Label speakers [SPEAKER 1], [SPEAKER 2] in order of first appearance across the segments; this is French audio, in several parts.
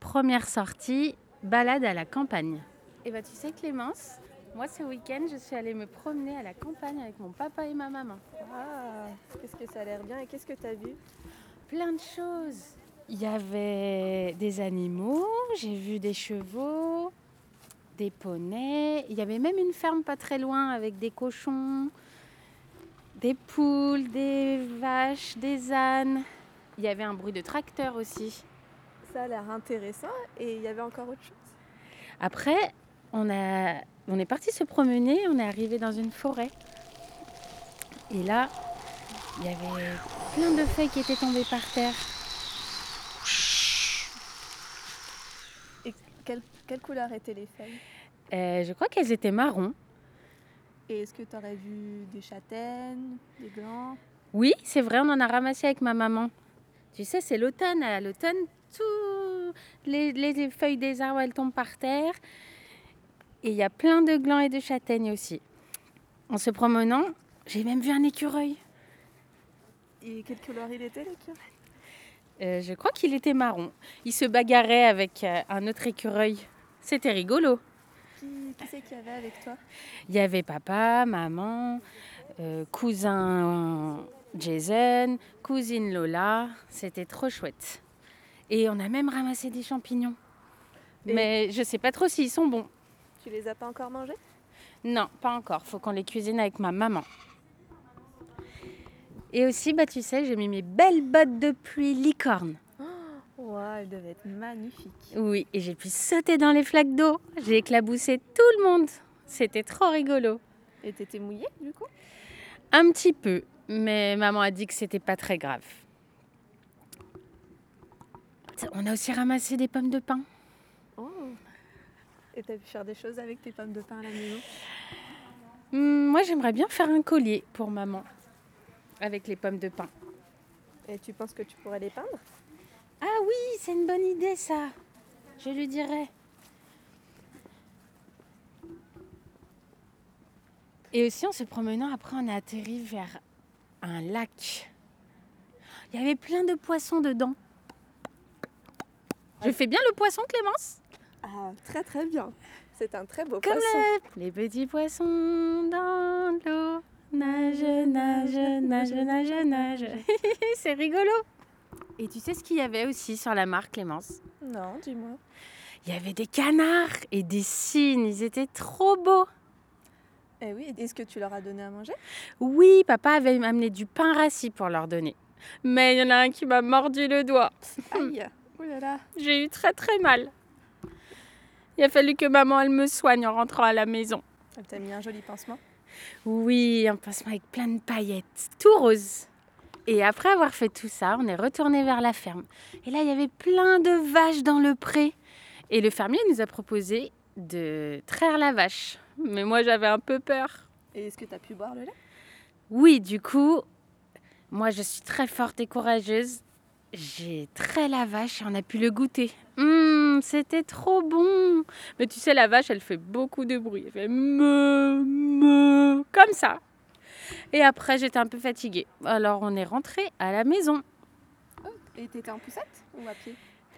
[SPEAKER 1] première sortie, balade à la campagne. Et tu sais Clémence, moi ce week-end je suis allée me promener à la campagne avec mon papa et ma maman.
[SPEAKER 2] Ah, qu'est-ce que ça a l'air bien et qu'est-ce que tu as vu?
[SPEAKER 1] Plein de choses. Il y avait des animaux, j'ai vu des chevaux, des poneys. Il y avait même une ferme pas très loin avec des cochons, des poules, des vaches, des ânes. Il y avait un bruit de tracteur aussi.
[SPEAKER 2] Ça a l'air intéressant et il y avait encore autre chose.
[SPEAKER 1] Après, on est parti se promener, on est arrivé dans une forêt. Et là, il y avait plein de feuilles qui étaient tombées par terre.
[SPEAKER 2] Et quelle couleur étaient les feuilles?
[SPEAKER 1] Je crois qu'elles étaient marron.
[SPEAKER 2] Et est-ce que tu aurais vu des châtaignes, des glands?
[SPEAKER 1] Oui, c'est vrai, on en a ramassé avec ma maman. Tu sais, c'est l'automne. À l'automne, toutes les feuilles des arbres, elles tombent par terre. Et il y a plein de glands et de châtaignes aussi. En se promenant, j'ai même vu un écureuil.
[SPEAKER 2] Et quelle couleur il était l'écureuil?
[SPEAKER 1] Je crois qu'il était marron. Il se bagarrait avec un autre écureuil. C'était rigolo.
[SPEAKER 2] Qui c'est qu'il y avait avec toi?
[SPEAKER 1] Il y avait papa, maman, cousin Jason, cousine Lola. C'était trop chouette. Et on a même ramassé des champignons. Mais je ne sais pas trop s'ils sont bons.
[SPEAKER 2] Tu les as pas encore mangés?
[SPEAKER 1] Non, pas encore. Faut qu'on les cuisine avec ma maman. Et aussi, tu sais, j'ai mis mes belles bottes de pluie licorne.
[SPEAKER 2] Wow, elles devaient être magnifiques.
[SPEAKER 1] Oui, et j'ai pu sauter dans les flaques d'eau. J'ai éclaboussé tout le monde. C'était trop rigolo.
[SPEAKER 2] Et t'étais mouillée du coup?
[SPEAKER 1] Un petit peu, mais maman a dit que c'était pas très grave. On a aussi ramassé des pommes de pin.
[SPEAKER 2] Oh. Et t'as pu faire des choses avec tes pommes de pin à la maison?
[SPEAKER 1] Moi, j'aimerais bien faire un collier pour maman avec les pommes de pin.
[SPEAKER 2] Et tu penses que tu pourrais les peindre?
[SPEAKER 1] Ah oui, c'est une bonne idée ça. Je lui dirai. Et aussi, en se promenant, après, on a atterri vers un lac. Il y avait plein de poissons dedans. Je fais bien le poisson, Clémence?
[SPEAKER 2] Ah, très très bien. C'est un très beau
[SPEAKER 1] Comme
[SPEAKER 2] poisson.
[SPEAKER 1] les petits poissons dans l'eau. Nage, nage, nage, nage, nage. C'est rigolo. Et tu sais ce qu'il y avait aussi sur la mare, Clémence?
[SPEAKER 2] Non, dis-moi.
[SPEAKER 1] Il y avait des canards et des cygnes. Ils étaient trop beaux.
[SPEAKER 2] Eh oui, est-ce que tu leur as donné à manger?
[SPEAKER 1] Oui, papa avait amené du pain rassis pour leur donner. Mais il y en a un qui m'a mordu le doigt.
[SPEAKER 2] Aïe, ouh là là.
[SPEAKER 1] J'ai eu très très mal. Il a fallu que maman elle me soigne en rentrant à la maison.
[SPEAKER 2] Elle t'a mis un joli pansement?
[SPEAKER 1] Oui, un pansement avec plein de paillettes, tout rose. Et après avoir fait tout ça, on est retourné vers la ferme. Et là, il y avait plein de vaches dans le pré. Et le fermier nous a proposé de traire la vache. Mais moi, j'avais un peu peur.
[SPEAKER 2] Et est-ce que tu as pu boire le lait?
[SPEAKER 1] Oui, du coup, moi, je suis très forte et courageuse. J'ai trait la vache et on a pu le goûter. C'était trop bon. Mais tu sais, la vache, elle fait beaucoup de bruit. Elle fait me, comme ça. Et après, j'étais un peu fatiguée. Alors, on est rentré à la maison.
[SPEAKER 2] Oh, et t'étais en poussette ou à pied?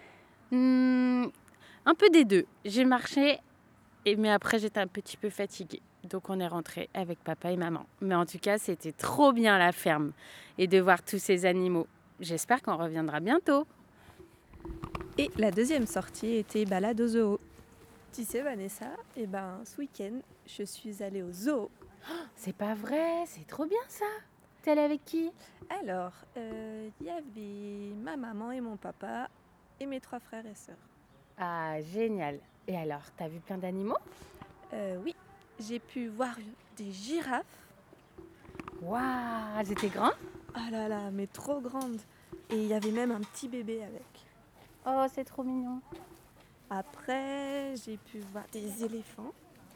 [SPEAKER 1] Un peu des deux. J'ai marché, mais après, j'étais un petit peu fatiguée. Donc, on est rentré avec papa et maman. Mais en tout cas, c'était trop bien la ferme et de voir tous ces animaux. J'espère qu'on reviendra bientôt.
[SPEAKER 2] Et la deuxième sortie était balade au zoo. Tu sais Vanessa, ce week-end, je suis allée au zoo.
[SPEAKER 1] C'est pas vrai, c'est trop bien ça. T'es allée avec qui?
[SPEAKER 2] Alors, il y avait ma maman et mon papa et mes 3 frères et sœurs.
[SPEAKER 1] Ah, génial. Et alors, t'as vu plein d'animaux?
[SPEAKER 2] Oui, j'ai pu voir des girafes.
[SPEAKER 1] Waouh, elles étaient grandes?
[SPEAKER 2] Ah là là, mais trop grandes. Et il y avait même un petit bébé avec.
[SPEAKER 1] Oh, c'est trop mignon.
[SPEAKER 2] Après, j'ai pu voir des éléphants.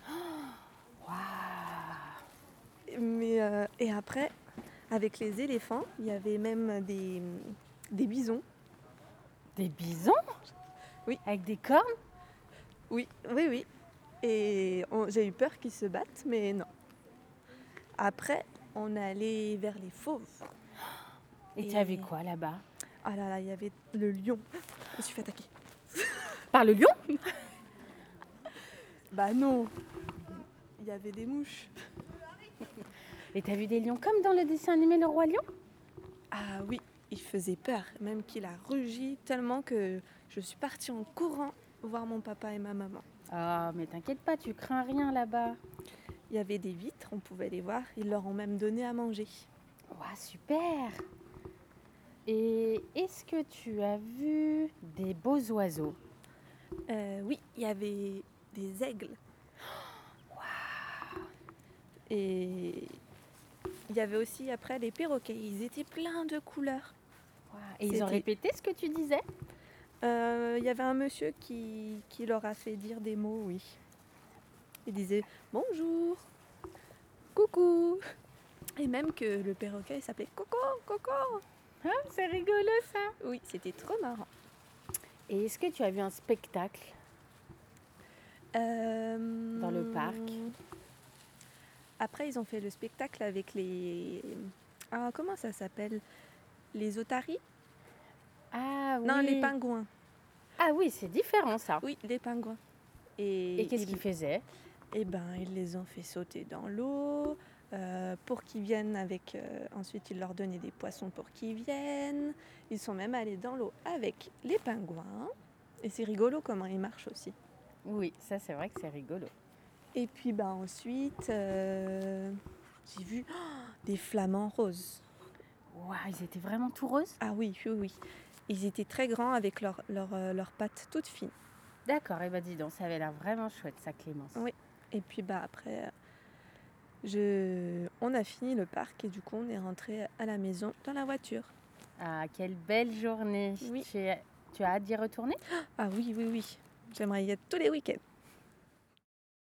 [SPEAKER 1] Waouh.
[SPEAKER 2] Et après, avec les éléphants, il y avait même des bisons.
[SPEAKER 1] Des bisons?
[SPEAKER 2] Oui.
[SPEAKER 1] Avec des cornes?
[SPEAKER 2] Oui. Et j'ai eu peur qu'ils se battent, mais non. Après, on est allé vers les fauves.
[SPEAKER 1] Et tu as vu quoi là-bas?
[SPEAKER 2] Ah là là, il y avait le lion. Je me suis fait attaquer.
[SPEAKER 1] Par le lion?
[SPEAKER 2] Bah non, il y avait des mouches.
[SPEAKER 1] Et t'as vu des lions comme dans le dessin animé Le Roi Lion?
[SPEAKER 2] Ah oui, il faisait peur, même qu'il a rugi tellement que je suis partie en courant voir mon papa et ma maman.
[SPEAKER 1] Ah, mais t'inquiète pas, tu crains rien là-bas.
[SPEAKER 2] Il y avait des vitres, on pouvait les voir, ils leur ont même donné à manger.
[SPEAKER 1] Ouah, super! Et est-ce que tu as vu des beaux oiseaux?
[SPEAKER 2] Oui, il y avait des aigles. Et il y avait aussi après les perroquets, ils étaient pleins de couleurs.
[SPEAKER 1] Ouah, et ils ont
[SPEAKER 2] C'était-
[SPEAKER 1] répété ce que tu disais?
[SPEAKER 2] Il y avait un monsieur qui leur a fait dire des mots, oui. Il disait bonjour, coucou. Et même que le perroquet s'appelait Coco, Coco.
[SPEAKER 1] Ah, c'est rigolo ça!
[SPEAKER 2] Oui, c'était trop marrant.
[SPEAKER 1] Et est-ce que tu as vu un spectacle?
[SPEAKER 2] Dans
[SPEAKER 1] le parc.
[SPEAKER 2] Après, ils ont fait le spectacle avec les... Ah, comment ça s'appelle? Les otaries?
[SPEAKER 1] Ah oui!
[SPEAKER 2] Non, les pingouins.
[SPEAKER 1] Ah oui, c'est différent ça.
[SPEAKER 2] Oui, les pingouins.
[SPEAKER 1] Et qu'est-ce qu'ils faisaient?
[SPEAKER 2] Eh ben, ils les ont fait sauter dans l'eau pour qu'ils viennent avec... ensuite, ils leur donnaient des poissons pour qu'ils viennent. Ils sont même allés dans l'eau avec les pingouins. Et c'est rigolo comment ils marchent aussi.
[SPEAKER 1] Oui, ça c'est vrai que c'est rigolo.
[SPEAKER 2] Et puis ben, ensuite, j'ai vu des flamants roses.
[SPEAKER 1] Waouh, ils étaient vraiment tout roses?
[SPEAKER 2] Ah oui, oui, oui. Ils étaient très grands avec leurs pattes toutes fines.
[SPEAKER 1] D'accord, et bah dis donc, ça avait l'air vraiment chouette ça, Clémence.
[SPEAKER 2] Oui. Et puis bah après, on a fini le parc et du coup on est rentré à la maison dans la voiture.
[SPEAKER 1] Ah, quelle belle journée!
[SPEAKER 2] Oui.
[SPEAKER 1] Tu as hâte d'y retourner?
[SPEAKER 2] Ah oui, oui, oui. J'aimerais y être tous les week-ends.